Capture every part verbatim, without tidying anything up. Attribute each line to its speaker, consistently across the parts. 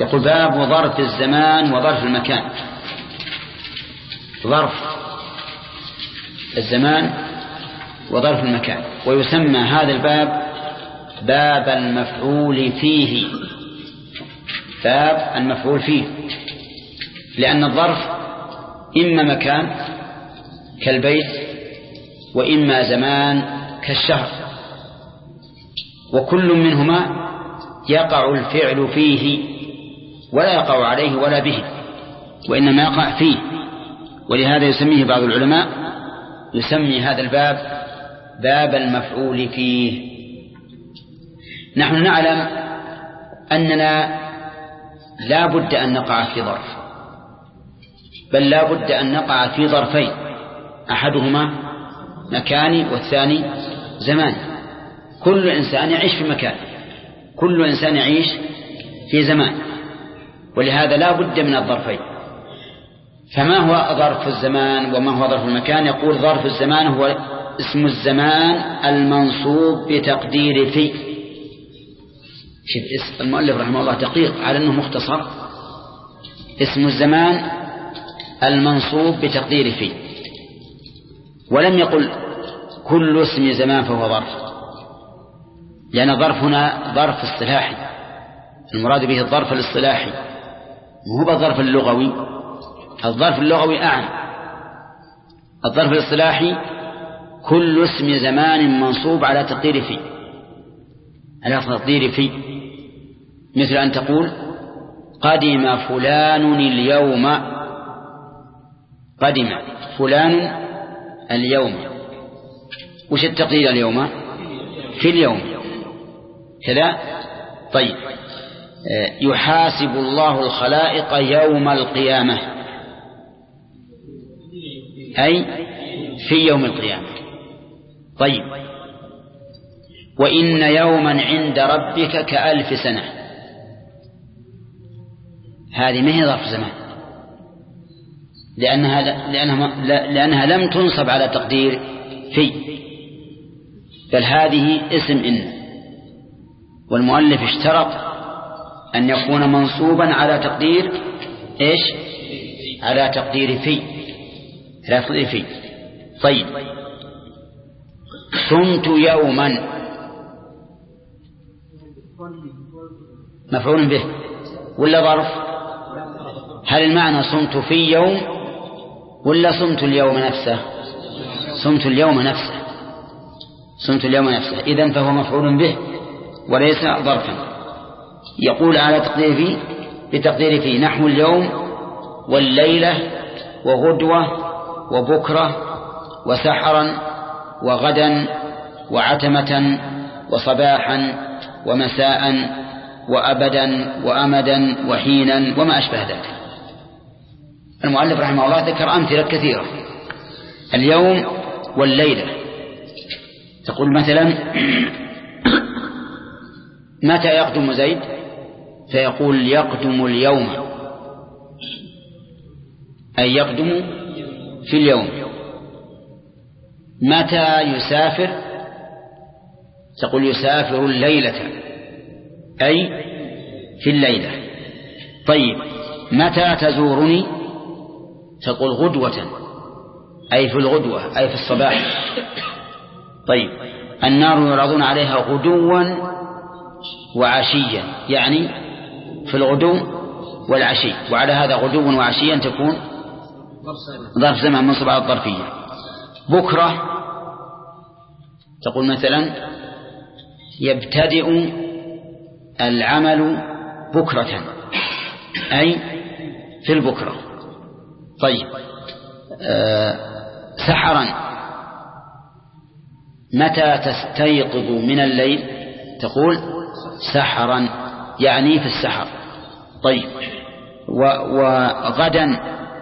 Speaker 1: يقول باب ظرف الزمان وظرف المكان. ظرف الزمان وظرف المكان. ويسمى هذا الباب باب المفعول فيه. باب المفعول فيه، لأن الظرف إما مكان كالبيت وإما زمان كالشهر، وكل منهما يقع الفعل فيه ولا يقع عليه ولا به، وإنما يقع فيه. ولهذا يسميه بعض العلماء يسمي هذا الباب باب المفعول فيه. نحن نعلم أننا لا بد أن نقع في ظرف، بل لا بد أن نقع في ظرفين، أحدهما مكاني والثاني زماني. كل إنسان يعيش في مكان، كل إنسان يعيش في زمان، ولهذا لا بد من الظرفين. فما هو ظرف الزمان وما هو ظرف المكان؟ يقول ظرف الزمان هو اسم الزمان المنصوب بتقدير في. شوف المؤلف رحمه الله دقيق على أنه مختصر. اسم الزمان المنصوب بتقدير في، ولم يقل كل اسم زمان فهو ظرف، لأن ظرف هنا ظرف اصطلاحي، المراد به الظرف الاصطلاحي وهو الظرف اللغوي. الظرف اللغوي أعم. الظرف الاصطلاحي كل اسم زمان منصوب على تقدير في، على تقدير في، مثل أن تقول قدم فلان اليوم. قدم فلان اليوم، وش التقدير اليوم؟ في اليوم كذا. طيب يحاسب الله الخلائق يوم القيامة، أي في يوم القيامة. طيب وإن يوما عند ربك كألف سنة، هذه ما هي ظرف زمان، لأنها, لأنها, لأنها لم تنصب على تقدير في، بل هذه اسم إن. والمؤلف اشترط أن يكون منصوبا على تقدير إيش؟ على تقدير في، على تقدير في. طيب صمت يوما مفعول به ولا ظرف؟ هل المعنى صمت في يوم ولا صمت اليوم نفسه؟ صمت اليوم نفسه، صمت اليوم نفسه. إذن فهو مفعول به وليس ظرفا. يقول على تقدير فيه بتقدير فيه نحو اليوم والليلة وغدوة وبكرة وسحرا وغدا وعتمة وصباحا ومساء وأبدا وأمدا وحينا وما أشبه ذلك. المؤلف رحمه الله ذكر أمثلة كثيرة. اليوم والليلة، تقول مثلا متى يقدم زيد؟ فيقول يقدم اليوم، أي يقدم في اليوم. متى يسافر؟ تقول يسافر الليلة، أي في الليلة. طيب متى تزورني؟ تقول غدوة، أي في الغدوة، أي في الصباح. طيب النار يعرضون عليها غدوا وعشيا، يعني في الغدو والعشي. وعلى هذا غدوا وعشيا تكون ظرف زمان منصوب على الظرفية. بكرة تقول مثلا يبتدئ العمل بكرة، أي في البكرة. طيب أه سحرا متى تستيقظ من الليل؟ تقول سحرا، يعني في السحر. طيب وغدا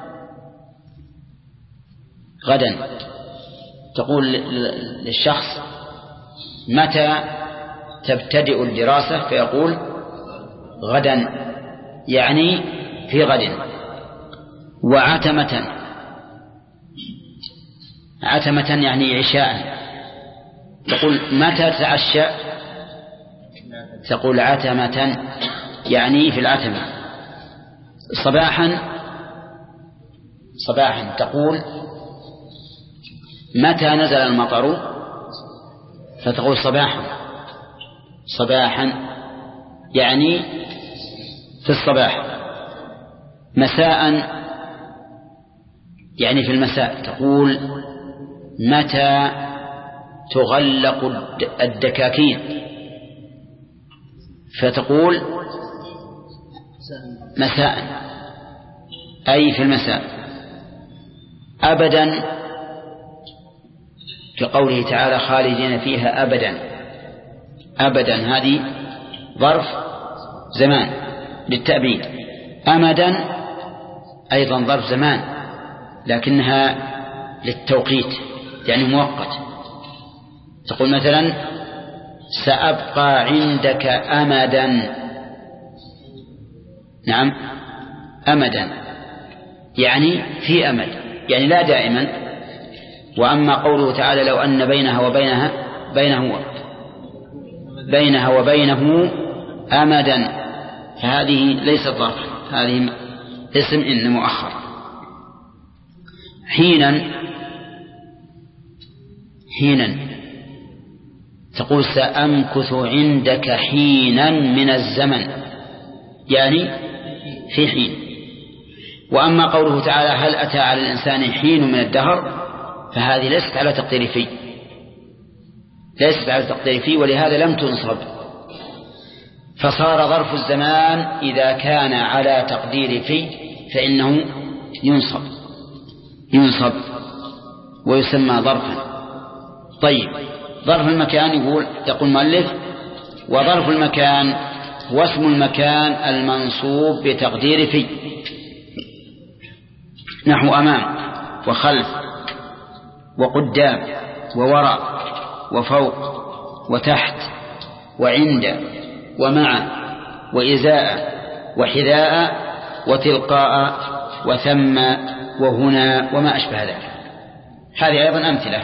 Speaker 1: غدا تقول للشخص متى تبتدئ الدراسة؟ فيقول غدا، يعني في غد. وعتمة، عتمة يعني عشاء. تقول متى تتعشى؟ تقول عتمة، يعني في العتمة. صباحا صباحا تقول متى نزل المطر فتقول صباحا صباحا يعني في الصباح. مساء يعني في المساء تقول متى تغلق الدكاكين فتقول مساء أي في المساء. أبدا كقوله تعالى خالدين فيها أبدا. أبدا هذه ظرف زمان للتأبيد. أمدا أيضا ظرف زمان لكنها للتوقيت يعني مؤقت. تقول مثلا سأبقى عندك أمدا. نعم أمدا يعني في أمد يعني لا دائما. وأما قوله تعالى لو أن بينها وبينها بينه بينها وبينه أمدا فهذه ليست ظرف هذه اسم إن مؤخر. حينا حينا تقول سأمكث عندك حينا من الزمن يعني في حين. وأما قوله تعالى هل أتى على الإنسان حين من الدهر فهذه ليست على تقدير في ليست على تقدير في ولهذا لم تنصب. فصار ظرف الزمان إذا كان على تقدير في فإنه ينصب ينصب ويسمى ظرفا. طيب ظرف المكان يقول يقول مؤلف وظرف المكان واسم المكان المنصوب بتقدير في نحو أمام وخلف وقدام ووراء وفوق وتحت وعند ومع وإزاء وحذاء وتلقاء وثم وهنا وما أشبه ذلك. هذه أيضا أمثلة.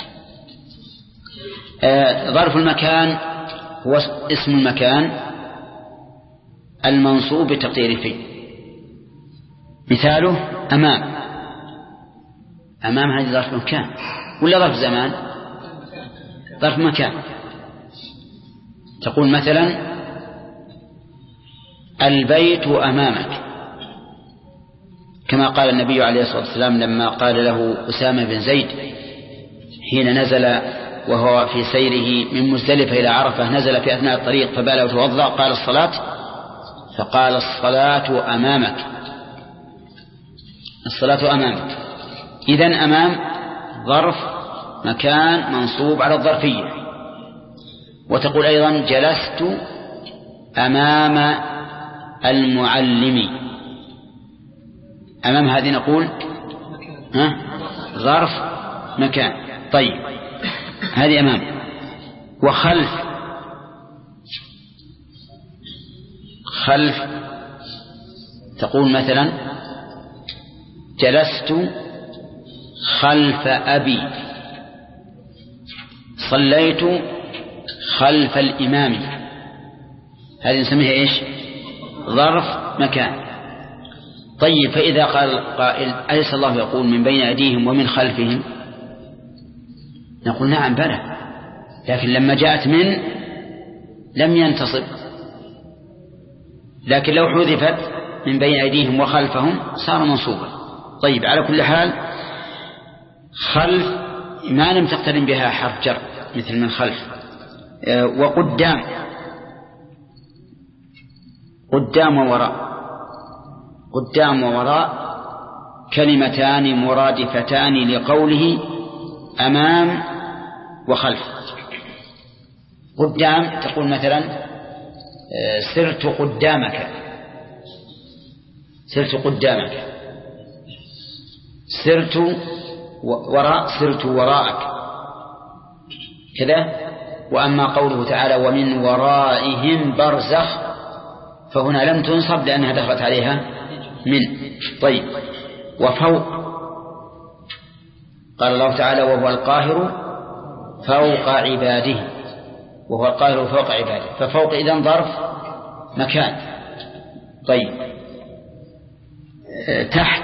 Speaker 1: آه ظرف المكان هو اسم المكان المنصوب بتقدير في. مثاله أمام. أمام هذه ظرف مكان ولا ظرف زمان؟ ظرف مكان. تقول مثلا البيت أمامك كما قال النبي عليه الصلاة والسلام لما قال له أسامة بن زيد حين نزل وهو في سيره من مزدلفة إلى عرفة نزل في أثناء الطريق فبال وتوضأ قال الصلاة فقال الصلاة أمامك الصلاة أمامك. إذن أمام ظرف مكان منصوب على الظرفية. وتقول أيضا جلست أمام المعلم. أمام هذه نقول ها ظرف مكان. طيب هذه أمام. وخلف خلف تقول مثلا جلست خلف أبي صليت خلف الإمام. هذه نسميها إيش؟ ظرف مكان. طيب فإذا قال قائل أليس الله يقول من بين أيديهم ومن خلفهم؟ نقول نعم بلى لكن لما جاءت من لم ينتصب. لكن لو حذفت من بين أيديهم وخلفهم صار منصوبا. طيب على كل حال خلف ما لم تقترن بها حرف جر مثل من خلف. وقدام قدام ووراء قدام ووراء كلمتان مرادفتان لقوله أمام وخلف. قدام تقول مثلا سرت قدامك سرت قدامك سرت وراء سرت وراءك كذا. وأما قوله تعالى ومن ورائهم برزخ فهنا لم تنصب لأنها دخلت عليها من. طيب وفوق قال الله تعالى وهو القاهر فوق عباده وهو القاهر فوق عباده ففوق إذن ظرف مكان. طيب تحت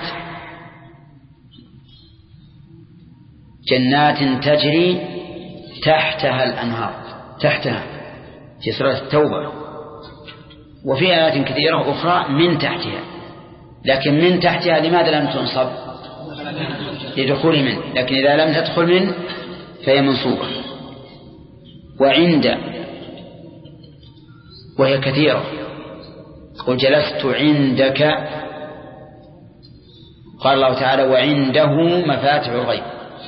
Speaker 1: جنات تجري تحتها الأنهار، تحتها في سورة التوبة. وفي آيات كثيرة أخرى من تحتها، لكن من تحتها لماذا لم تنصب؟ لدخول من، لكن إذا لم تدخل من فهي منصوبة. وعند وهي كثيرة، قل جلست عندك، قال الله تعالى وعنده مفاتح الغيب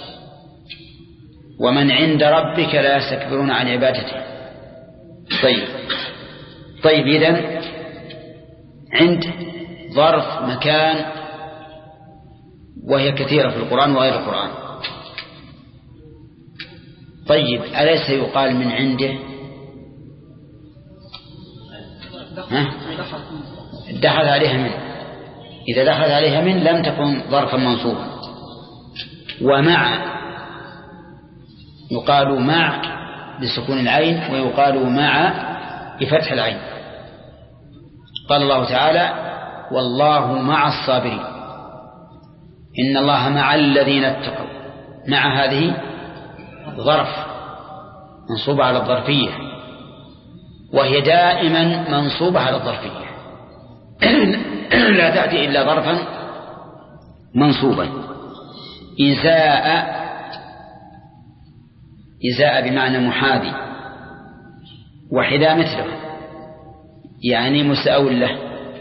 Speaker 1: ومن عند ربك لا يستكبرون عن عبادته. طيب طيب إذن عند ظرف مكان وهي كثيرة في القرآن وغير القرآن. طيب أليس يقال من عنده؟ ها؟ دخل عليها من، إذا دخل عليها من لم تكن ظرفا منصوبا. ومع يقال مع بسكون العين ويقال مع بفتح العين. قال الله تعالى والله مع الصابرين، إن الله مع الذين اتقوا. مع هذه ظرف منصوبة على الظرفية، وهي دائما منصوبة على الظرفية لا تأتي إلا ظرفا منصوبا. إزاء، إزاء بمعنى محاذي، وحذاء مثله يعني مساو له.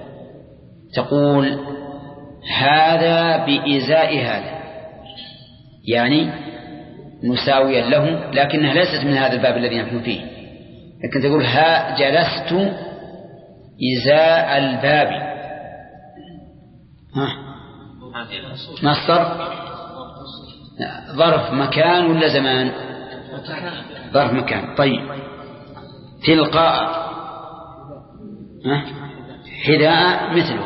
Speaker 1: تقول هذا بإزاء هذا، يعني مساويا له، لكنها ليست من هذا الباب الذي نحن فيه. لكن تقول ها جلست إزاء الباب، ها مصدر ظرف مكان ولا زمان؟ ظرف مكان. طيب تلقاء حذاء مثله،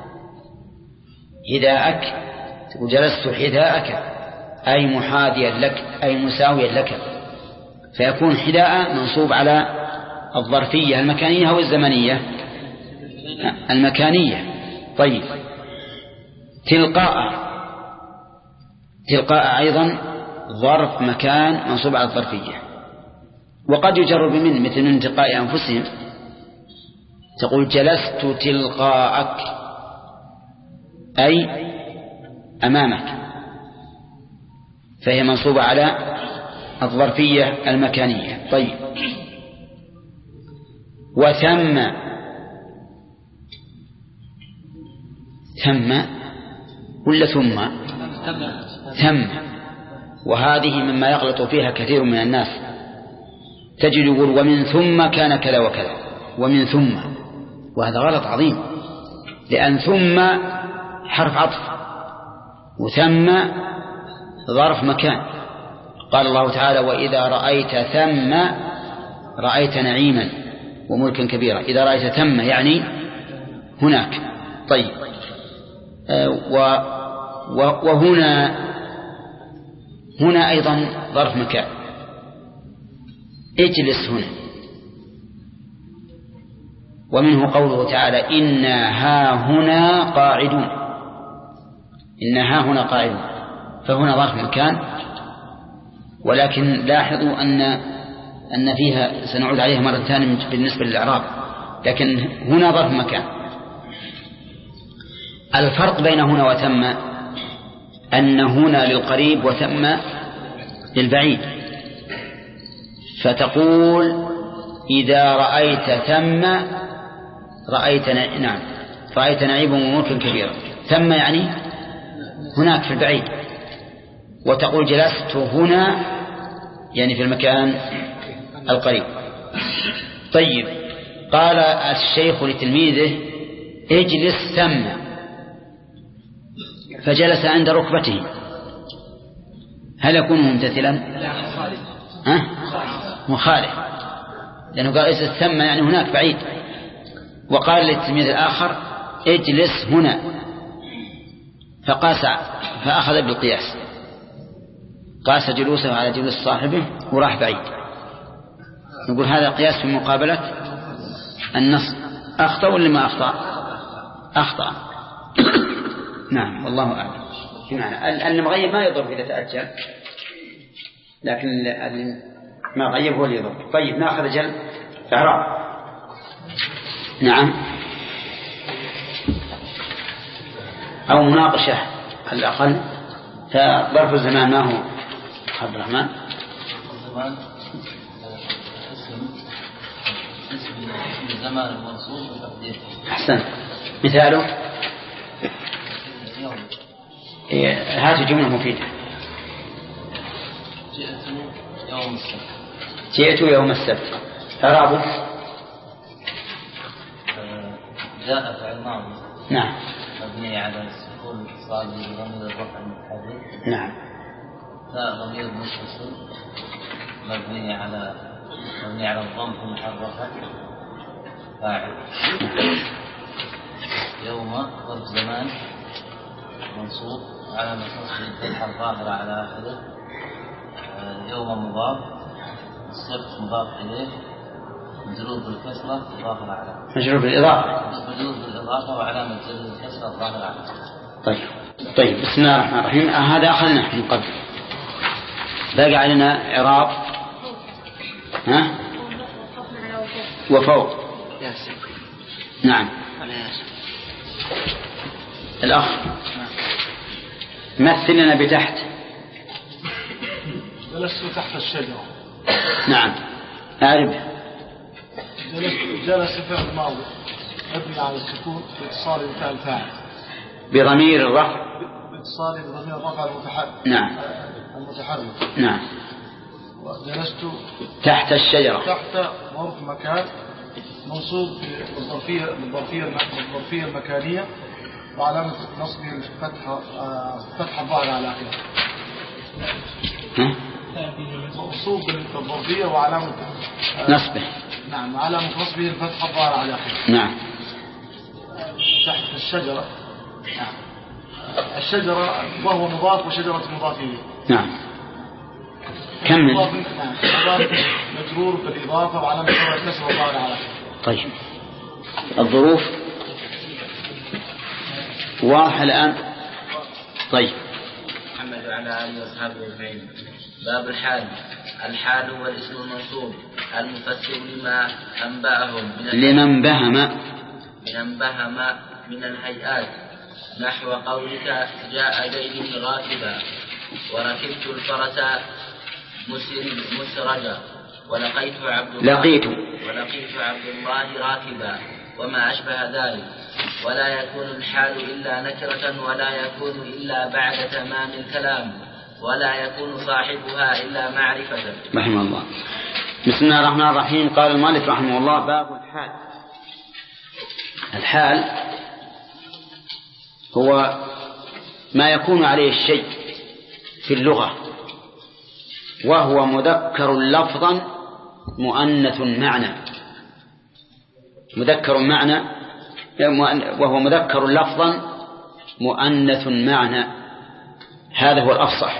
Speaker 1: حذاءك، تقول جلست حذاءك أي محاذيا لك أي مساويا لك، فيكون حذاء منصوب على الظرفية المكانية أو الزمنية المكانية. طيب تلقاء، تلقاء أيضا ظرف مكان منصوب على الظرفية. وقد يجر بمن مثل من تلقاء أنفسهم، تقول جلست تلقاءك أي أمامك، فهي منصوبة على الظرفية المكانية. طيب وثم، ثم ولا ثم؟ ثم، وهذه مما يغلط فيها كثير من الناس. تجد يقول ومن ثم كان كذا وكذا، ومن ثم، وهذا غلط عظيم، لأن ثم حرف عطف وثم ظرف مكان. قال الله تعالى وإذا رأيت ثم رأيت نعيما وملكا كبيرا. إذا رأيت ثم يعني هناك. طيب آه و وهنا هنا أيضا ظرف مكان، اجلس هنا. ومنه قوله تعالى إنا ها هنا قاعدون، إنا ها هنا قاعدون، فهنا ظرف مكان. ولكن لاحظوا أن أن فيها سنعود عليها مرة ثانية بالنسبة للإعراب، لكن هنا ظرف مكان. الفرق بين هنا وثم أن هنا للقريب وثم للبعيد. فتقول إذا رأيت ثم رأيت نعم رأيت نعيما وملكا كبيرا. ثم يعني هناك في البعيد. وتقول جلست هنا يعني في المكان القريب. طيب قال الشيخ لتلميذه اجلس ثم، فجلس عند ركبته، هل يكون ممتثلا؟ ها؟ مخالف، لأنه قال اجلس ثم يعني هناك بعيد. وقال للتلميذ الآخر اجلس هنا، فقاس فأخذ بالقياس، قاس جلوسه على جلوس صاحبه وراح بعيد. نقول هذا قياس في مقابلة النص. أخطأ ولا ما أخطأ؟ أخطأ. نعم والله أعلم. بمعنى المغيب ما يضر إذا تأجل، لكن ما غيب هو اللي يضر. طيب نأخذ جل إعراب. نعم أو مناقشة على الأقل. فظرف الزمان ما هو عبد الرحمن؟
Speaker 2: الزمان اسم اسم الزمان المنصوب وتقديره.
Speaker 1: أحسن. مثاله هذه جملة مفيدة.
Speaker 2: جئت يوم السبت.
Speaker 1: جئت يوم السبت. إعرابه
Speaker 2: جاء فعل ماضي.
Speaker 1: نعم.
Speaker 2: مبني على السكون الاتصال بضمير الرفع المتحرك.
Speaker 1: نعم.
Speaker 2: تاء ضمير متصل مبني على مبني على الضم في محل رفع فاعل. يوم ظرف زمان منصوب على نصبه الفتحة الظاهرة على آخره. يوم مضاف، السبت مضاف إليه، مجرور بالكسرة الظاهرة على
Speaker 1: مجرور بالإضافة
Speaker 2: مجرور بالإضافة وعلامة جر الكسرة الظاهرة على.
Speaker 1: طيب طيب بسم الله الرحمن الرحيم. هذا أخذناه من قبل. باقي علينا إعراب ها وفوق. نعم الأخ مثل لنا بتحت.
Speaker 3: جلست تحت الشجرة.
Speaker 1: نعم أعرف.
Speaker 3: جلست جلس فعل ماضي مبني على السكون باتصال بتاء الفاعل
Speaker 1: بضمير الرفع
Speaker 3: باتصال بضمير الرفع المتحرك.
Speaker 1: نعم
Speaker 3: المتحرك.
Speaker 1: نعم.
Speaker 3: وجلست
Speaker 1: تحت الشجرة.
Speaker 3: تحت ظرف مكان منصوب بالظرفية بالظرفية بالظرفية المكانية وعلامة نصبه الفتحة فتحة الظاهرة على آخره. منصوب بالظرفية وعلامة
Speaker 1: نصبه.
Speaker 3: نعم علامة نصبه الفتحة الظاهرة على آخره.
Speaker 1: نعم.
Speaker 3: تحت الشجرة. نعم. الشجرة وهو مضاف وشجرة مضاف إليه.
Speaker 1: نعم. كمل.
Speaker 3: نعم. مجرور بالإضافة وعلامة الكسر الظاهرة على آخره.
Speaker 1: طيب الظروف واضحة الآن. طيب
Speaker 2: محمد وعلى آله وأصحابه أجمعين. باب الحال. الحال هو الاسم المنصوب المفسر لما أنبأهم
Speaker 1: لمن بهم
Speaker 2: من بهم من الهيئات، نحو قولك جاء زيد راكبا، وركبت الفرس مسرجا، ولقيت عبد الله
Speaker 1: لقيت
Speaker 2: ولقيت عبد الله راكبا، وما أشبه ذلك. ولا يكون الحال إلا نكرة، ولا يكون إلا بعد تمام الكلام، ولا يكون صاحبها إلا معرفة.
Speaker 1: رحمه الله. بسم الله الرحمن الرحيم. قال المؤلف رحمه الله باب الحال. الحال هو ما يكون عليه الشيء في اللغة، وهو مذكر لفظا مؤنث معنى. مذكر معنى وهو مذكر لفظا مؤنث معنى. هذا هو الأفصح.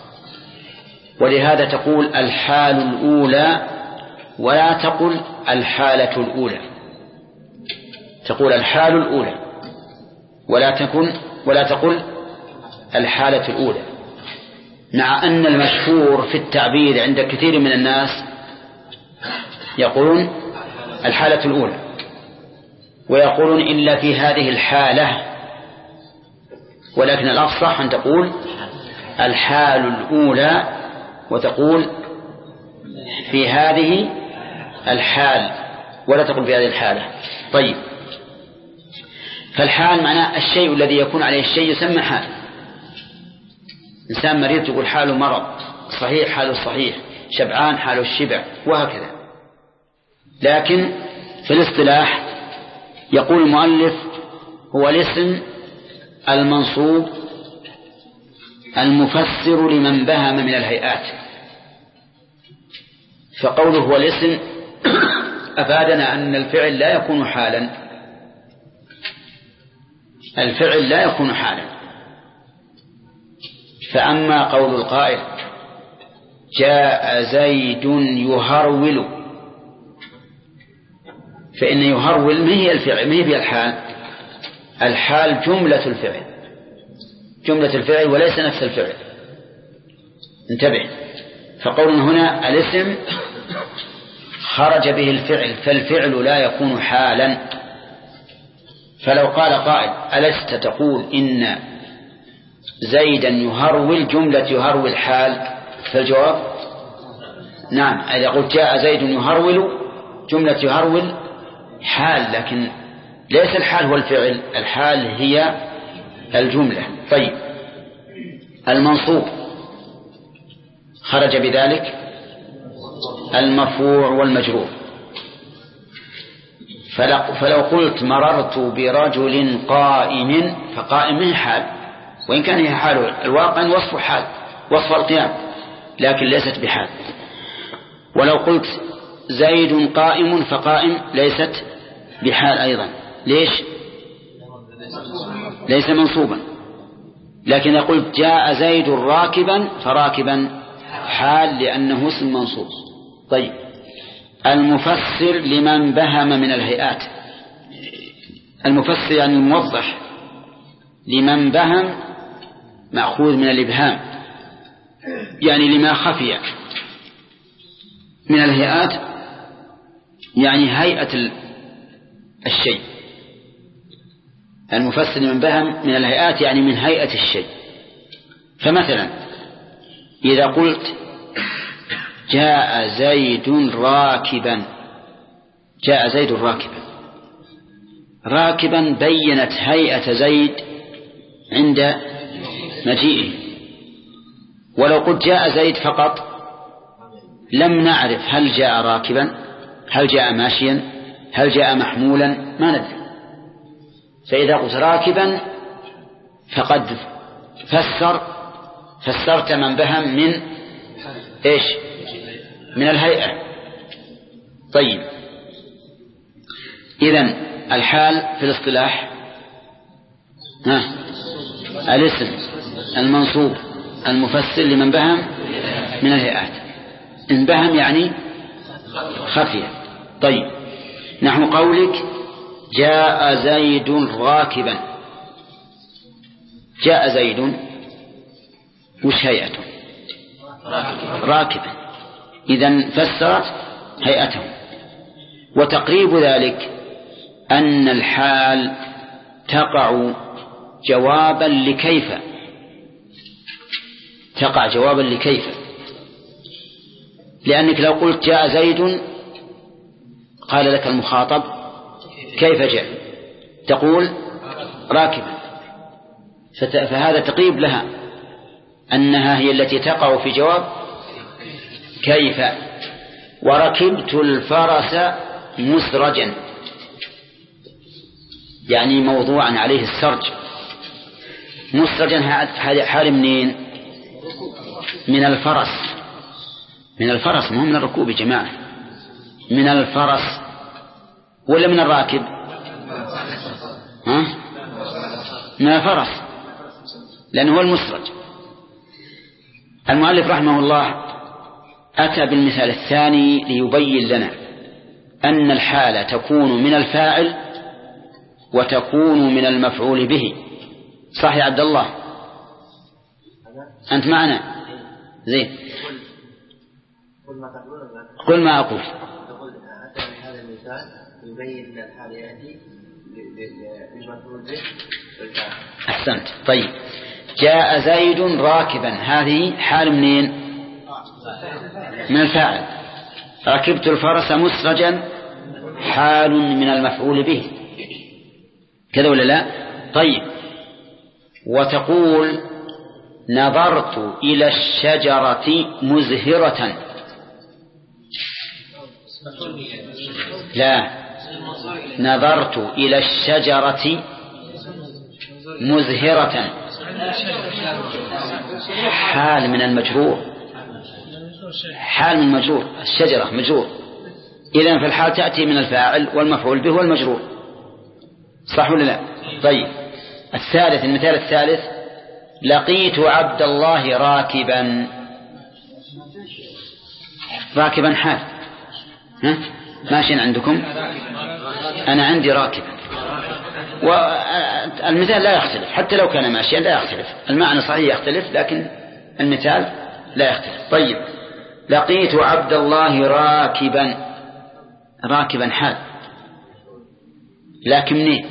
Speaker 1: ولهذا تقول الحال الأولى ولا تقل الحالة الأولى. تقول الحال الأولى ولا تكن ولا تقل الحالة الأولى، مع أن المشهور في التعبير عند كثير من الناس يقولون الحالة الأولى، ويقولون إلا في هذه الحالة، ولكن الأفصح أن تقول الحال الأولى وتقول في هذه الحال ولا تقول في هذه الحالة. طيب فالحال معناه الشيء الذي يكون عليه الشيء يسمى حال. إنسان مريض تقول حاله مرض، صحيح حاله صحيح، شبعان حاله الشبع، وهكذا. لكن في الاصطلاح يقول المؤلف هو الاسم المنصوب المفسر لمن بهم من الهيئات. فقوله هو الاسم أفادنا أن الفعل لا يكون حالا. الفعل لا يكون حالا. فأما قول القائل جاء زيد يهرول، فإن يهرول ما هي الفعل، ما هي الحال. الحال جملة الفعل جملة الفعل وليس نفس الفعل. انتبه، فقولنا هنا الاسم خرج به الفعل، فالفعل لا يكون حالا. فلو قال قائل ألست تقول إن زيدا يهرول جملة يهرول حال؟ فالجواب نعم. إذا قلت جاء زيد يهرول جملة يهرول حال، لكن ليس الحال هو الفعل، الحال هي الجملة. طيب، المنصوب خرج بذلك المرفوع والمجرور. فلو قلت مررت برجل قائم، فقائم حال، وإن كان هي حال الواقع وصف حال، وصف القيام، لكن ليست بحال. ولو قلت زيد قائم، فقائم ليست بحال أيضا. ليش؟ ليس منصوبا. لكن إذا قلت جاء زيد راكبا، فراكبا حال لأنه اسم منصوب. طيب، المفسر لمن بهم من الهيئات. المفسر يعني الموضح، لمن بهم مأخوذ من الإبهام، يعني لما خفي من الهيئات، يعني هيئة الشيء. المفسر لمن بهم من الهيئات يعني من هيئة الشيء. فمثلا إذا قلت جاء زيد راكبا، جاء زيد راكبا، راكبا بينت هيئة زيد عند مجيئه. ولو قلت جاء زيد فقط لم نعرف هل جاء راكبا، هل جاء ماشيا، هل جاء محمولا، ما ندري. فإذا قلت راكبا فقد فسر فسرت من بهم من إيش؟ من الهيئة. طيب، إذن الحال في الاصطلاح ها الاسم المنصوب المفسر لمن بهم من الهيئات. إن بهم يعني خفي. طيب، نحو قولك جاء زيد راكبا، جاء زيد وش هيئته؟ راكبا. إذن فسرت هيئته. وتقريب ذلك أن الحال تقع جوابا لكيف، تقع جوابا لكيف، لأنك لو قلت جاء زيد قال لك المخاطب كيف جاء؟ تقول راكبا، فهذا تقريب لها أنها هي التي تقع في جواب كيف. وركبت الفرس مسرجا، يعني موضوعا عليه السرج. مسرجا حال منين؟ من الفرس، من الفرس، مو من الركوب يا جماعة، من الفرس ولا من الراكب؟ ها؟ من الفرس، لأنه هو المسرج. المؤلف رحمه الله أتى بالمثال الثاني ليبين لنا أن الحالة تكون من الفاعل وتكون من المفعول به. صح يا عبد الله؟ أنت معنا؟ زين، قل ما أقول.
Speaker 4: هذا المثال يبين أن الحال يأتي بالمفعول به والفاعل.
Speaker 1: أحسنت. طيب، جاء زيد راكبا، هذه حال منين؟ من الفاعل. ركبت الفرس مسرجا حال من المفعول به، كذا ولا لا؟ طيب، وتقول نظرت إلى الشجرة مزهرة، لا، نظرت إلى الشجرة مزهرة حال من المجرور، حال من مجرور، الشجرة مجرور. إذن فالحال تأتي من الفاعل والمفعول به والمجرور. صح ولا لا؟ طيب، الثالث، المثال الثالث لقيت عبد الله راكبا، راكبا حال. ها؟ ماشي عندكم؟ أنا عندي راكبا، والمثال لا يختلف حتى لو كان ماشيا لا يختلف، المعنى صحيح يختلف لكن المثال لا يختلف. طيب لقيت عبد الله راكبا، راكبا حال، لكن منين؟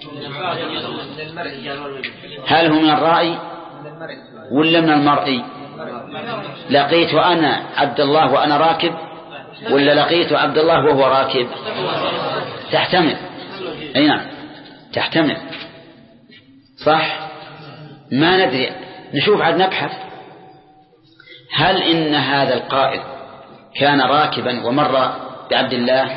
Speaker 1: هل هو من الرأي ولا من المرئي؟ لقيت أنا عبد الله وأنا راكب ولا لقيت عبد الله وهو راكب؟ تحتمل، أي نعم تحتمل، صح. ما ندري، نشوف عاد نبحث هل إن هذا القائد كان راكبا ومر بعبد الله،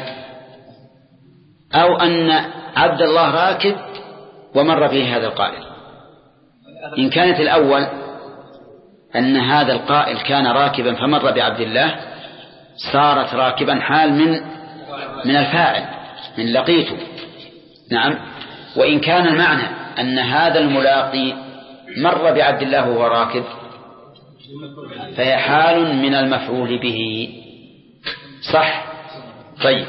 Speaker 1: أو أن عبد الله راكب ومر به هذا القائد. إن كانت الأول أن هذا القائل كان راكبا فمر بعبد الله صارت راكبا حال من من الفاعل من لقيته، نعم. وإن كان المعنى أن هذا الملاقي مر بعبد الله وهو راكب فهي حال من المفعول به، صح. طيب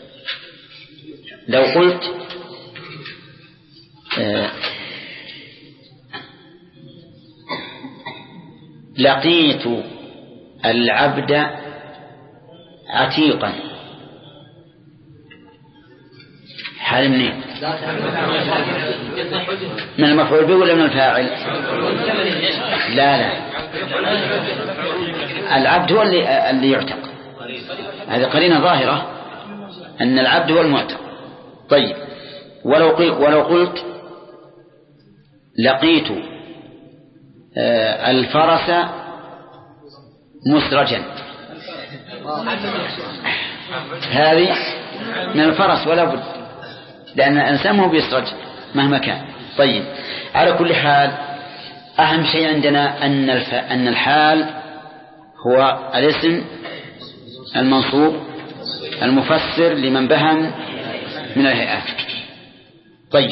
Speaker 1: لو قلت آه لقيت العبد عتيقا، حال منين؟ من المفعول به ولا من الفاعل؟ لا لا، العبد هو اللي, اللي يعتق، هذه قرينة ظاهرة أن العبد هو المعتق. طيب ولو, ولو قلت لقيت آه الفرس مسرجا، هذه من الفرس ولا بد، لأن الإنسان مو بيسرج مهما كان. طيب على كل حال أهم شيء عندنا أن الف... أن الحال هو الاسم المنصوب المفسر لمن بهم من الهيئات. طيب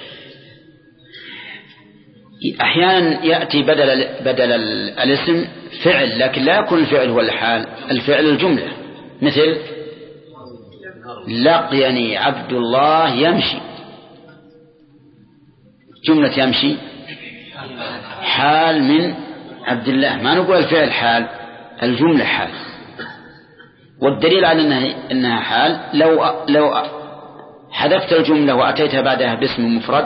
Speaker 1: أحيانا يأتي بدل بدل الاسم فعل، لكن لا يكون الفعل هو الحال، الفعل الجملة، مثل لقيني عبد الله يمشي، جملة يمشي حال من عبد الله، ما نقول الفعل حال، الجملة حال. والدليل على أنها, إنها حال لو, لو حذفت الجملة وأتيتها بعدها باسم مفرد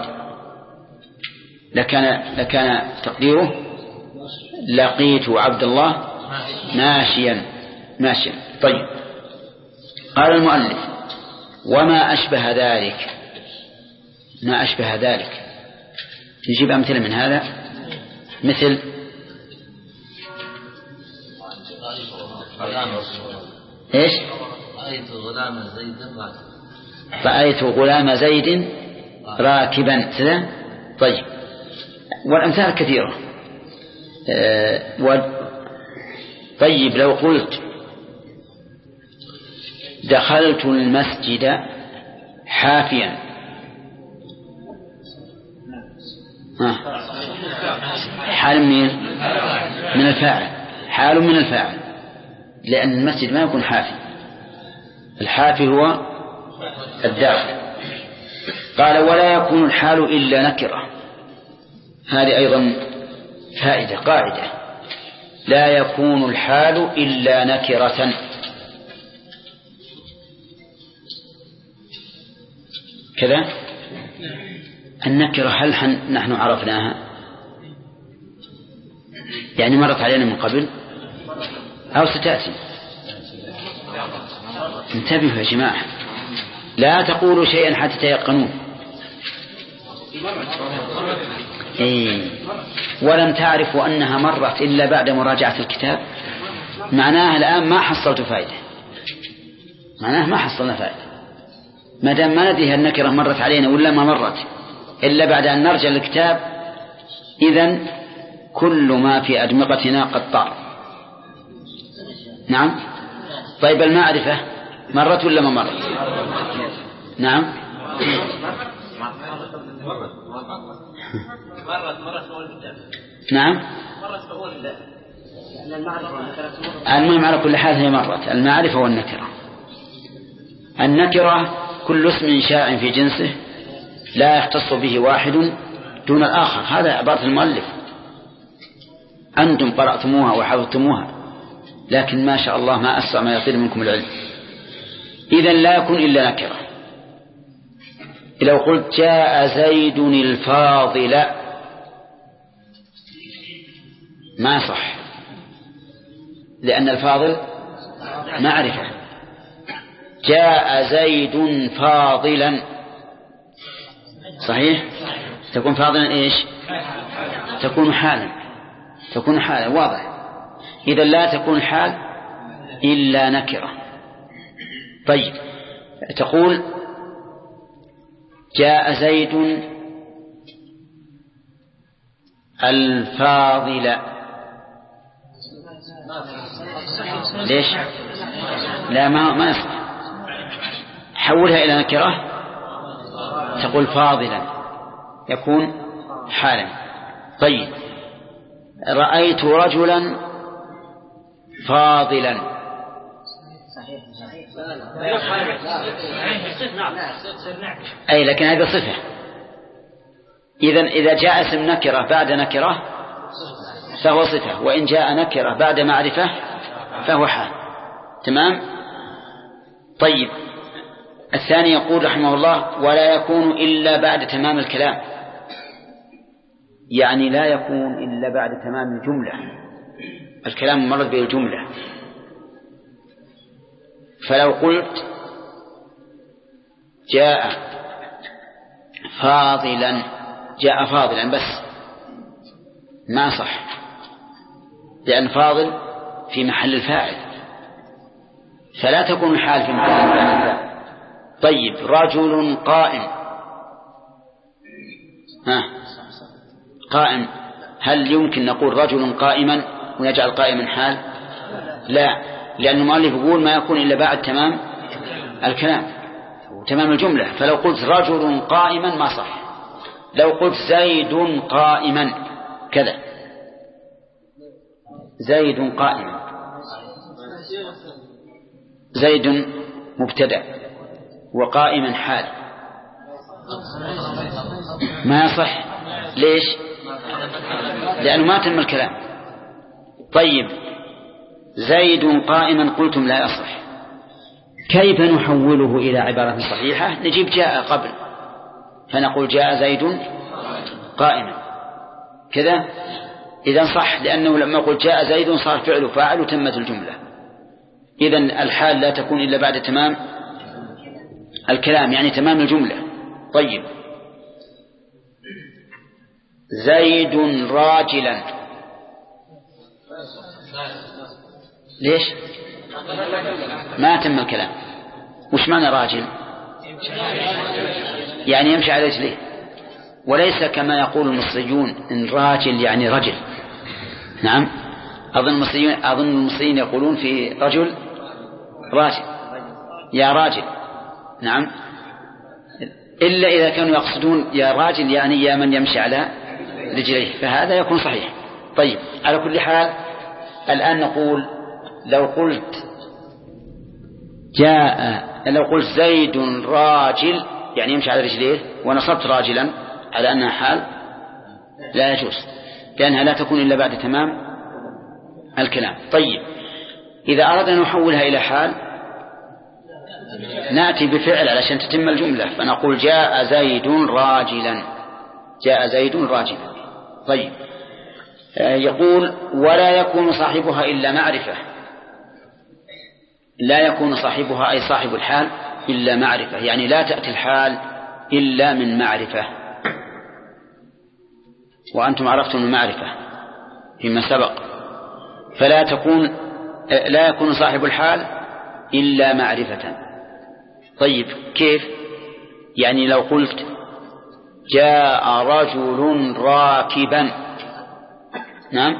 Speaker 1: لكان, لكان تقديره لقيت عبد الله ماشيا ماشيا. طيب قال المؤلف وما أشبه ذلك، ما أشبه ذلك نجيب أمثلة من هذا، مثل إيش؟
Speaker 2: رأيت غلام زيد راكبا،
Speaker 1: رأيت غلام زيد راكبا كذا. طيب والأمثال كثيرة. أه و... طيب لو قلت دخلت المسجد حافيا، ها حال من من الفاعل، حال من الفاعل، لأن المسجد ما يكون حافي، الحافي هو الداخل. قال ولا يكون الحال إلا نكرة، هذه أيضا فائدة قاعدة، لا يكون الحال إلا نكرة. كذا النكرة هل نحن عرفناها؟ يعني مرت علينا من قبل أو ستأتي؟ انتبهوا يا جماعة، لا تقولوا شيئا حتى تيقنون. إيه. ولم تعرفوا أنها مرت إلا بعد مراجعة الكتاب، معناها الآن ما حصلت فائدة، معناها ما حصلنا فائدة ما دام ما ندري النكرة مرت علينا ولا ما مرت إلا بعد أن نرجع للكتاب، إذن كل ما في أدمغتنا قد طار. نعم. طيب المعرفة مرت ولا ما مرت؟ نعم
Speaker 4: مرت مرت أول الكتاب.
Speaker 1: نعم
Speaker 4: مرت أول الله.
Speaker 1: المهم على كل حال هي مرت المعرفة والنكرة. النكرة كل اسم شائع في جنسه لا يختص به واحد دون الآخر. هذا عبارة المؤلف، أنتم قرأتموها وحفظتموها، لكن ما شاء الله ما أسرع ما يطير منكم العلم. إذن لا يكون إلا نكرة. لو قلت جاء زيد الفاضل ما صح، لأن الفاضل معرفة. جاء زيد فاضلا صحيح، تكون فاضلا إيش؟ تكون حالا، تكون حالا واضح. إذا لا تكون حال إلا نكرة. طيب تقول جاء زيد الفاضل، ليش؟ لا ما ما يصح. حولها إلى نكرة، تقول فاضلا يكون حالا. طيب رأيت رجلا فاضلا، أي لكن هذا صفة. إذن إذا جاء اسم نكرة بعد نكرة فهو صفة، وإن جاء نكرة بعد معرفة فهو حال. تمام. طيب الثاني يقول رحمه الله ولا يكون إلا بعد تمام الكلام، يعني لا يكون إلا بعد تمام الجملة، الكلام مرد به الجملة. فلو قلت جاء فاضلا، جاء فاضلا بس ما صح، لأن فاضل في محل الفاعل، فلا تكون الحال في محل الفاعل. طيب رجل قائم، ها قائم، هل يمكن نقول رجل قائما ونجعل قائما حال؟ لا، لأن المؤلف يقول ما يكون إلا بعد تمام الكلام وتمام الجملة. فلو قلت رجل قائما ما صح. لو قلت زيد قائما كذا، زيد قائما، زيد مبتدأ وقائما حال، ما يصح. ليش؟ لأنه ما تم الكلام. طيب زيد قائما قلتم لا يصح. كيف نحوله إلى عبارة صحيحة؟ نجيب جاء قبل فنقول جاء زيد قائما كذا، إذن صح، لأنه لما قلت جاء زيد صار فعل فاعل وتمت الجملة. إذن الحال لا تكون إلا بعد تمام الكلام، يعني تمام الجملة. طيب زيد راجلا، ليش؟ ما تم الكلام. وش معنى راجل؟ يعني يمشي على رجليه، وليس كما يقول المصريون إن راجل يعني رجل. نعم أظن المصريين أظن المصريين يقولون في رجل راجل، يا راجل. نعم، إلا إذا كانوا يقصدون يا راجل يعني يا من يمشي على رجليه، فهذا يكون صحيح. طيب على كل حال الآن نقول لو قلت جاء، لو قلت زيد راجل يعني يمشي على رجليه ونصبت راجلا على أنها حال لا يجوز، لأنها لا تكون إلا بعد تمام الكلام. طيب إذا أردنا أن نحولها إلى حال نأتي بفعل علشان تتم الجملة، فنقول جاء زيد راجلا، جاء زيد راجلا. طيب يقول ولا يكون صاحبها إلا معرفة، لا يكون صاحبها أي صاحب الحال إلا معرفة، يعني لا تأتي الحال إلا من معرفة، وأنتم عرفتم المعرفة فيما سبق. فلا تكون لا يكون صاحب الحال إلا معرفة. طيب كيف؟ يعني لو قلت جاء رجل راكبا، نعم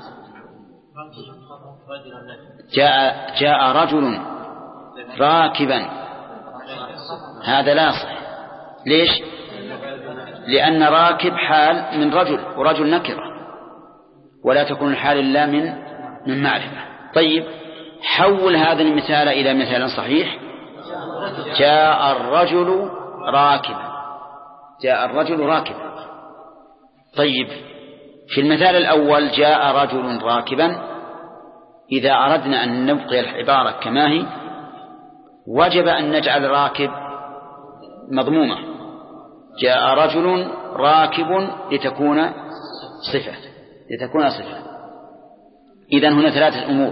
Speaker 1: جاء جاء رجل راكبا، هذا لا يصح. ليش؟ لأن راكب حال من رجل، ورجل نكرة، ولا تكون الحال إلا من من معرفة. طيب حول هذا المثال إلى مثال صحيح، جاء الرجل راكبا، جاء الرجل راكبا. طيب في المثال الأول جاء رجل راكبا، إذا أردنا أن نبقي العبارة كما هي وجب أن نجعل راكب مضمومة، جاء رجل راكب لتكون صفة لتكون صفة. إذن هنا ثلاثة أمور: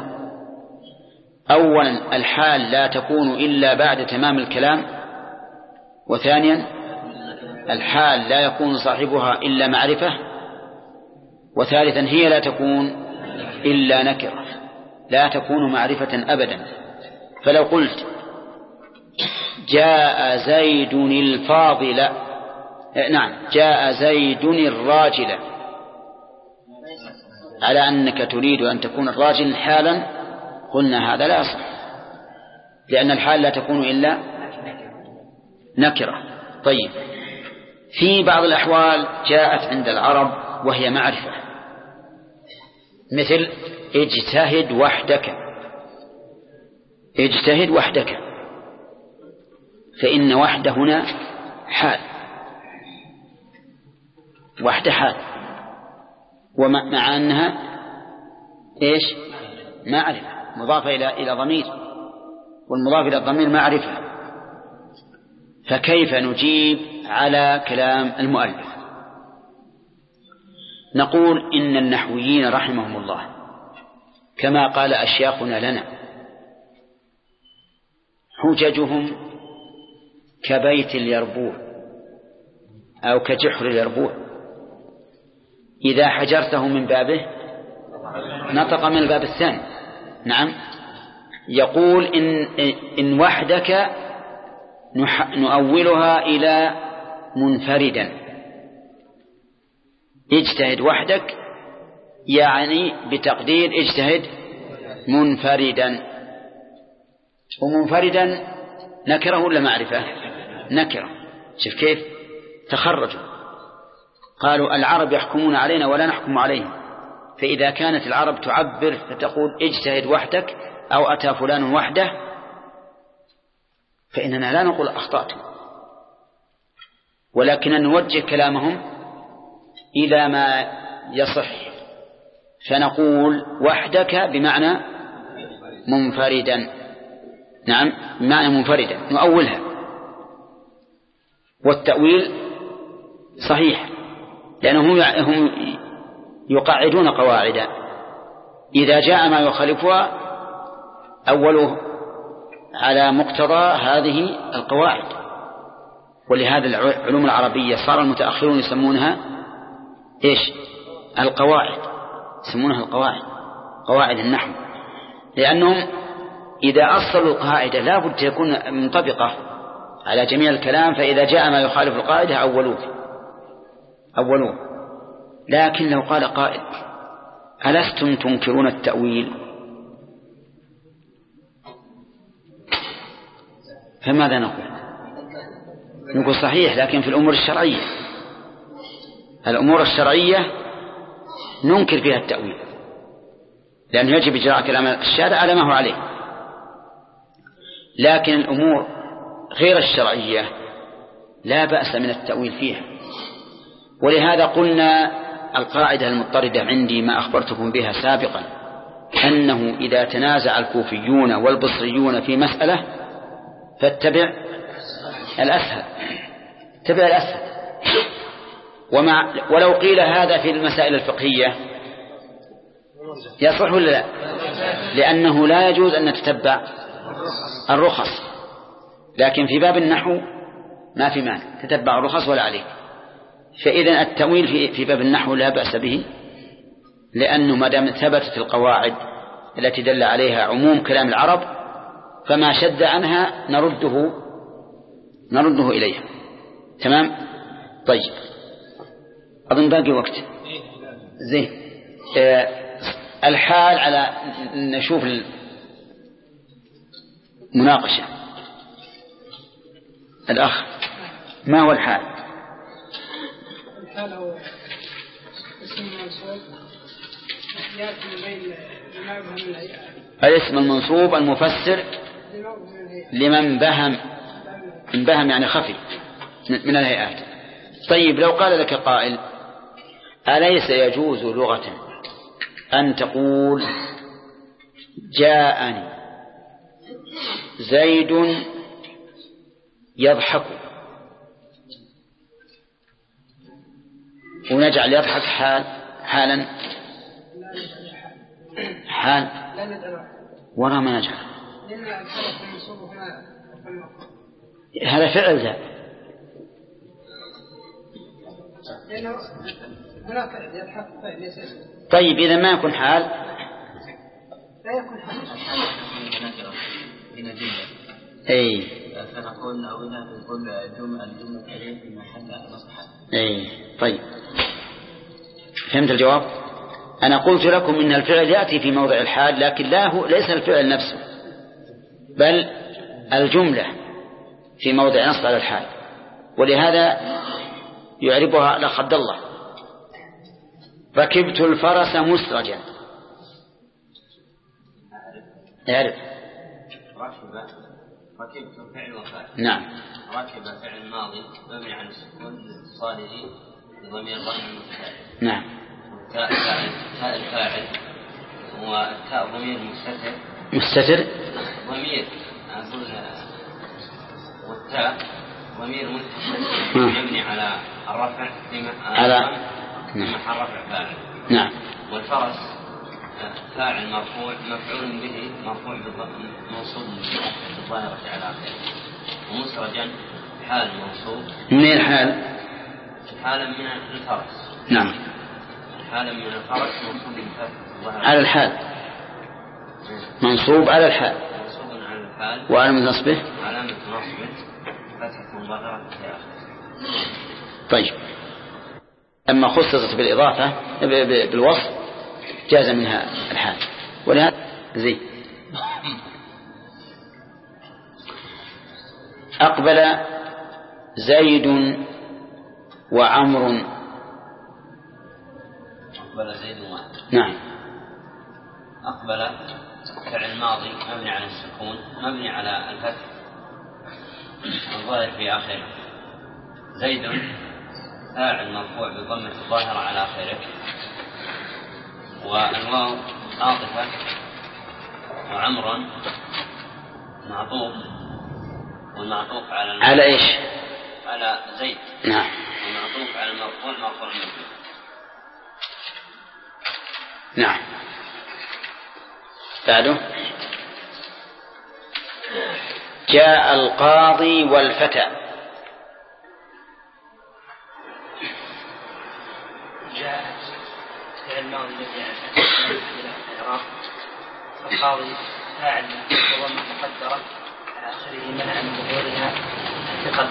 Speaker 1: أولا الحال لا تكون إلا بعد تمام الكلام، وثانيا الحال لا يكون صاحبها إلا معرفة، وثالثا هي لا تكون إلا نكرة، لا تكون معرفة أبدا. فلو قلت جاء زيد الفاضل، نعم جاء زيد الراجل، على أنك تريد أن تكون الراجل حالا، قلنا هذا لا يصح، لأن الحال لا تكون إلا نكرة. طيب في بعض الأحوال جاءت عند العرب وهي معرفة، مثل اجتهد وحدك، اجتهد وحدك، فإن وحده هنا حال، وحده حال، ومع أنها إيش؟ معرفة مضافة إلى إلى ضمير، والمضاف إلى الضمير معرفة. فكيف نجيب على كلام المؤلف؟ نقول إن النحويين رحمهم الله كما قال أشياخنا لنا حججهم كبيت اليربوع أو كجحر اليربوع، إذا حجرته من بابه نطق من الباب الثاني. نعم، يقول إن, إن وحدك نؤولها إلى منفردا، اجتهد وحدك يعني بتقدير اجتهد منفردا، ومنفردا نكره ولا معرفة؟ نكره. شوف كيف تخرجوا، قالوا العرب يحكمون علينا ولا نحكم عليهم، فإذا كانت العرب تعبر فتقول اجتهد وحدك أو أتى فلان وحده، فإننا لا نقول أخطأت، ولكن نوجه كلامهم إلى ما يصح، فنقول وحدك بمعنى منفردا. نعم بمعنى منفردا، نؤولها. والتأويل صحيح، لأنهم هم يقعدون قواعدا، إذا جاء ما يخالفها أوله على مقتضى هذه القواعد. ولهذا العلوم العربية صار المتأخرون يسمونها إيش؟ القواعد، يسمونها القواعد، قواعد النحو، لأنهم إذا أصلوا القاعدة لا بد تكون منطبقة على جميع الكلام، فإذا جاء ما يخالف القاعدة أولوه أولوه. لكن لو قال قائل ألستم تنكرون التأويل؟ فماذا نقول؟ نقول صحيح، لكن في الأمور الشرعية، الأمور الشرعية ننكر فيها التأويل، لأنه يجب إجراء كلام الشارع على ما هو عليه. لكن الأمور غير الشرعية لا بأس من التأويل فيها. ولهذا قلنا القاعدة المضطردة عندي ما أخبرتكم بها سابقا، أنه إذا تنازع الكوفيون والبصريون في مسألة فاتبع الأسهل، اتبع الأسهل. ومع ولو قيل هذا في المسائل الفقهية يصح ولا لا؟ لأنه لا يجوز أن نتتبع الرخص، لكن في باب النحو ما في مانع تتبع الرخص ولا عليك. فإذا التأويل في في باب النحو لا بأس به، لأنه ما دام ثبتت القواعد التي دل عليها عموم كلام العرب فما شد عنها نرده نرده إليها. تمام؟ طيب أظن باقي وقت. زين. آه الحال على نشوف المناقشة. الأخ ما هو الحال؟
Speaker 5: الحال هو اسم منصوب يأتي من بين لما يبهم الهيئات.
Speaker 1: الاسم المنصوب المفسر لمن بهم، من بهم يعني خفي من الهيئات. طيب لو قال لك قائل أليس يجوز لغة أن تقول جاءني زيد يضحك، ونجعل يضحك حال حالا حال ولا ما نجعل؟ هذا فعل ذا طيب إذا ما يكون حال
Speaker 5: لا يكون حال
Speaker 2: من الجملة
Speaker 1: أي
Speaker 2: فنقول أو هنا نقول الجملة الجملة كريم في محل نصب حال.
Speaker 1: أي طيب فهمت الجواب. أنا قلت لكم إن الفعل يأتي في موضع الحال، لكن لا هو ليس الفعل نفسه بل الجملة في موضع نصب على الحال، ولهذا يعربها الأخ عبد الله. ركبت الفرس مسرجا، يعرف
Speaker 2: ركبت فعل وفاعل.
Speaker 1: نعم.
Speaker 2: ركب فعل ماضي مبني على السكون الاتصاله بضمير ضمير المتحرك.
Speaker 1: نعم.
Speaker 2: تاء تاء الفاعل والتاء ضمير مستتر.
Speaker 1: مستتر.
Speaker 2: ضمير أقول والتاء ضمير مستتر مبني على الرفع
Speaker 1: على
Speaker 2: محل رفع فاعل.
Speaker 1: نعم.
Speaker 2: والفرس فاعل مرفوع مفعول به مرفوع بالضم موصول بالظاهرة على آخره. ومسرجا حال موصول.
Speaker 1: من الحال؟
Speaker 2: حالا من الفرس.
Speaker 1: نعم.
Speaker 2: حالا من الفرس موصول بالفتح
Speaker 1: على الحال. منصوب على الحال.
Speaker 2: منصوب على الحال.
Speaker 1: وعلامة نصبه؟
Speaker 2: علامة نصبه فتحة ظاهرة في آخره.
Speaker 1: طيب أما خصصت بالإضافة بالوصف جاز منها الحال. ولهذا زي أقبل زيد وعمر.
Speaker 2: أقبل زيد وعمر.
Speaker 1: نعم.
Speaker 2: أقبل فعل ماضي مبني على السكون مبني على الفتح الظاهر في آخره. زيد فاعل مرفوع بضمة الظاهرة على آخره، والواو عاطفة، وعمرا معطوف، والمعطوف على
Speaker 1: على إيش؟
Speaker 2: على زيد.
Speaker 1: نعم.
Speaker 2: المعطوف على المرفوع مرفوع منه.
Speaker 1: نعم. بعده جاء القاضي والفتى.
Speaker 4: جاء فعل ماضي مبني على الإعراب. القاضي فاعل وضم مقدرة على آخره منع من ظهورها الثقل.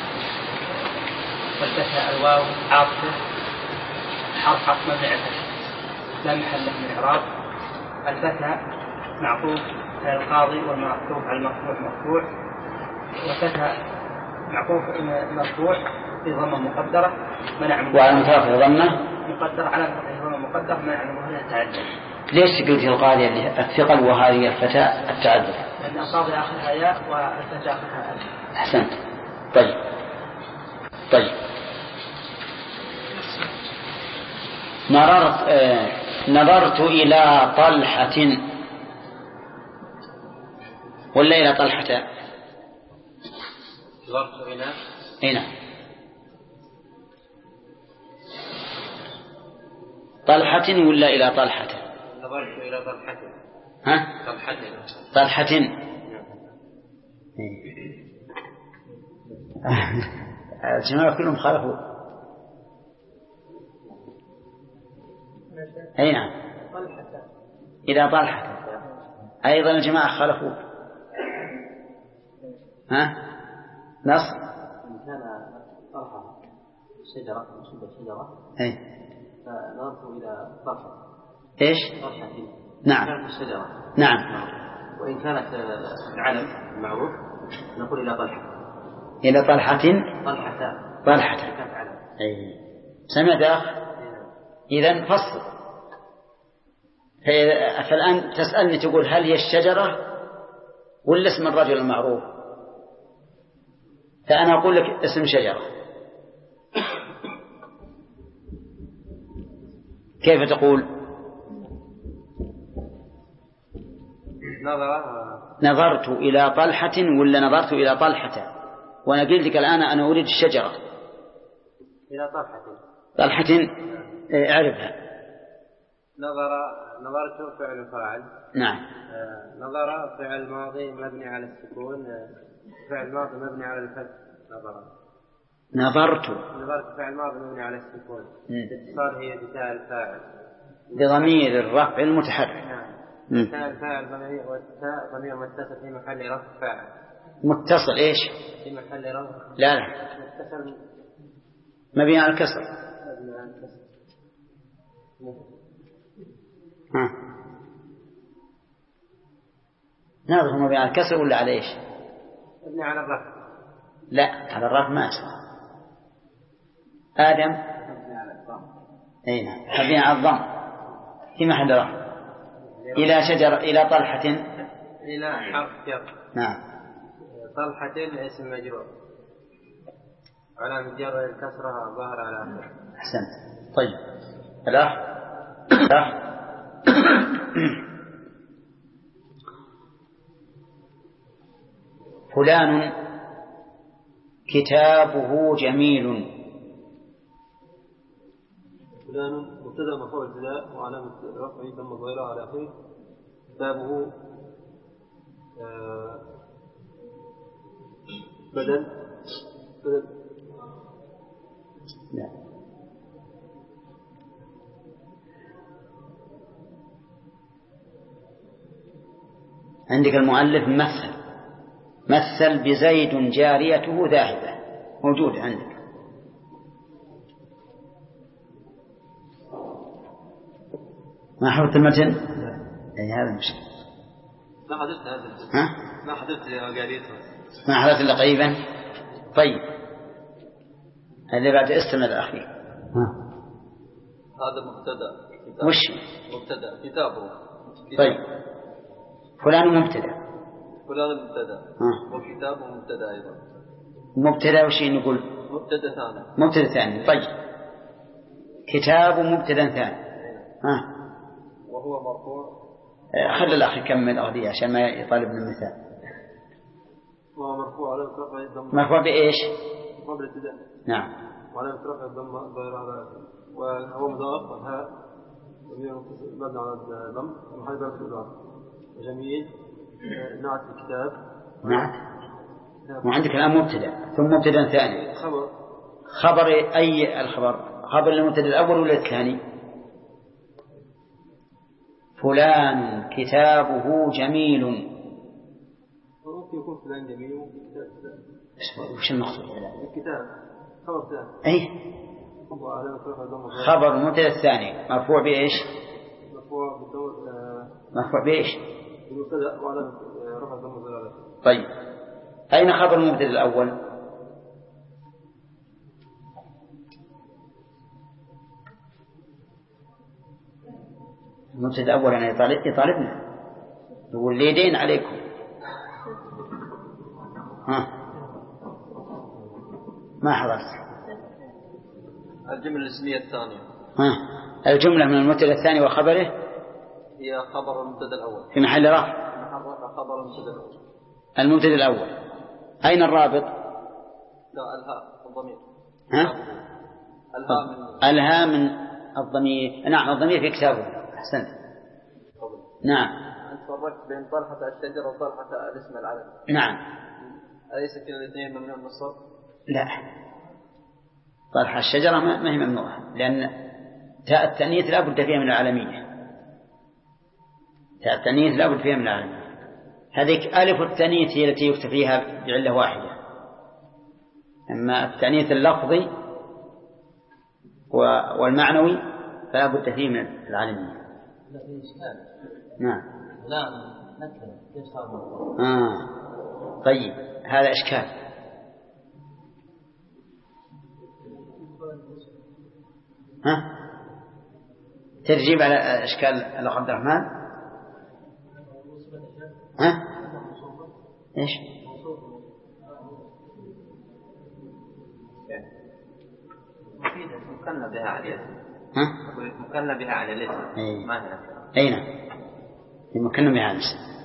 Speaker 4: والفتى الواو عاطفة حرف حرف مبني على الفتح لا محل له من الإعراب. الفتى معطوف على القاضي والمعطوف على المرفوع مرفوع، والفتى معطوف مرفوع في ضمة مقدرة منع من
Speaker 1: وعلى مترفع ضمة
Speaker 4: مقدر على ضمة مقدر منع من ظهورها التعدد.
Speaker 1: ليش قلت القاضي الثقل وهذه الفتاة التعدد؟
Speaker 4: لأن القاضي آخرها ياء والفتاة آخرها ألف.
Speaker 1: أحسنت. طيب طيب مررت آه نظرت إلى طلحة ولا إلى طلحة؟
Speaker 2: نظرت إلى
Speaker 1: هنا طلحة ولا إلى طلحة؟
Speaker 2: نظرت إلى طلحة.
Speaker 1: ها؟
Speaker 2: طلحة.
Speaker 1: طلحة. الجماعة كلهم خالفوا. أي نعم. إلى طلحة أيضا الجماعة خالفوا. ها؟ نص.
Speaker 2: إن كان طلحة شجرة مشبه شجرة.
Speaker 1: أي.
Speaker 2: فنظرت إلى طلحة.
Speaker 1: إيش؟
Speaker 2: طلحة.
Speaker 1: نعم.
Speaker 2: كانت الشجرة.
Speaker 1: نعم.
Speaker 2: وإن كانت العلم معروف نقول إلى طلحة.
Speaker 1: إلى طلحة.
Speaker 2: طلحة.
Speaker 1: طلحة.
Speaker 2: كانت علم.
Speaker 1: أي. سمعت أخ؟ إذن فصل. فالآن تسألني تقول هل هي الشجرة ولا اسم الرجل المعروف؟ فأنا أقول لك اسم شجرة كيف تقول؟
Speaker 6: نظر
Speaker 1: نظرت إلى طلحة ولا نظرت إلى طلحة؟ وأنا قلت لك الآن أنا أريد الشجرة.
Speaker 6: إلى طلحة.
Speaker 1: طلحة اعرفها.
Speaker 6: نظر نظرت فعل فاعل.
Speaker 1: نعم.
Speaker 6: آه نظر فعل ماضي مبني على السكون. آه فعل ماضي مبني على الفتح. نظر.
Speaker 1: نظرت.
Speaker 6: نظرت فعل ماضي مبني على السكون. الاتصال هي بتاء الفاعل.
Speaker 1: بضمير الرفع المتحرك.
Speaker 6: نعم. تاء الفاعل ضمير والتاء ضمير متصل في محل رفع فاعل.
Speaker 1: متصل إيش؟
Speaker 6: في محل رفع.
Speaker 1: لا لا.
Speaker 6: متصل.
Speaker 1: مبني على الكسر.
Speaker 6: مبني على الكسر.
Speaker 1: ها. نظر مبني على الكسر ولا على إيش؟
Speaker 6: مبني على الرفع.
Speaker 1: لا على الرفع ما أسمع. آدم.
Speaker 6: مبني على الضم.
Speaker 1: أي نعم. مبني على الضم في محل رفع. إلى شجر إلى طلحة.
Speaker 6: إلى حرف جر.
Speaker 1: نعم.
Speaker 6: طلحة اسم مجرور علامة جر الكسرة ظاهر على آخر.
Speaker 1: أحسنت. طيب الأخ الأخ فلان كتابه جميل.
Speaker 6: فلان مبتدأ مرفوع ابتداء وعلامة رفعه ثم ظاهرة على آخره. كتابه آه بدل بدل
Speaker 1: لا. عندك المؤلف مثل مثل بزيد جاريته ذاهبة موجود عندك. ما حفظت المتن؟ أي هذا مش
Speaker 6: ما حدثت هذا.
Speaker 1: ها؟
Speaker 6: ما حدثت يا قاريته.
Speaker 1: ما حدث إلا قريبا. طيب اللي بعد استمع الأخير. ها.
Speaker 6: هذا مبتدأ.
Speaker 1: وش
Speaker 6: مبتدأ كتابه.
Speaker 1: طيب فلان مبتدأ.
Speaker 6: فلان مبتدأ. وكتابه مبتدأ أيضا.
Speaker 1: مبتدأ وش نقول؟
Speaker 6: مبتدأ ثاني.
Speaker 1: مبتدأ ثاني. طيب كتاب مبتدأ ثاني. ها.
Speaker 6: وهو مرفوع.
Speaker 1: خلي الأخ يكمل أغذية عشان ما يطالب من المثال.
Speaker 6: وهو مرفوع على رفع الضم.
Speaker 1: مرفوع بإيش؟
Speaker 6: قبل الابتداء.
Speaker 1: نعم.
Speaker 6: وعلى رفع الضم ظاهر على وهو مضاف والهاء مبني على الضم محل ضرب الإضافة. جميل. نعت الكتاب.
Speaker 1: نعت. وعندك الآن مبتدأ ثم مبتدأ ثاني.
Speaker 6: خبر.
Speaker 1: خبر أي الخبر؟ خبر المبتدأ الأول ولا الثاني؟ فلان كتابه جميل.
Speaker 6: ممكن يكون فلان جميل وممكن كتاب.
Speaker 1: وش المقصود؟
Speaker 6: الكتاب خبر ثاني.
Speaker 1: أي خبر مبتدأ الثاني مرفوع بإيش؟
Speaker 6: مرفوع بالضم.
Speaker 1: مرفوع بإيش؟
Speaker 6: المبتدأ وعلى رفع الضم.
Speaker 1: طيب أين خبر المبتدأ الأول؟ المبتدأ الأول أنا يطالب يطالبنا يقول لي دين عليكم. ها ما حضرت
Speaker 6: الجملة الاسمية الثانية.
Speaker 1: ها الجملة من المبتدأ الثاني وخبره
Speaker 6: هي خبر المبتدأ الأول
Speaker 1: في محل رفع.
Speaker 6: خبر المبتدأ الأول.
Speaker 1: المبتدأ الأول. أين الرابط؟
Speaker 6: لا الهاء الضمير.
Speaker 1: ها
Speaker 6: الهاء من
Speaker 1: الهاء من الضمير. نعم الضمير في كتابه. أحسنت. نعم.
Speaker 6: أنت فرقت بين طلحة الشجرة وطلحة الاسم العلم.
Speaker 1: نعم.
Speaker 6: أليس كلا الاثنين ممنوع من الصرف؟
Speaker 1: لا طلحة الشجرة ما هي ممنوعة لأن تاء التأنيث لا بد فيها من العالمية. تاء التأنيث لا بد فيها من العالمية. هذيك ألف التأنيث هي التي يكتب فيها بعلة واحدة. أما التأنيث اللفظي والمعنوي فلا بد فيه من العالمية. نعم.
Speaker 2: لا نكرة كيف صار؟
Speaker 1: آه. طيب هذا إشكال. ها ترجيب على إشكال الأخ عبد الرحمن. ها إيش؟
Speaker 6: مفيدة مكنا بها عليها.
Speaker 1: ها
Speaker 7: مكلم بها على الاسم
Speaker 1: أي.
Speaker 7: ما هي نكرة.
Speaker 1: أي نعم مكلم بها على الاسم.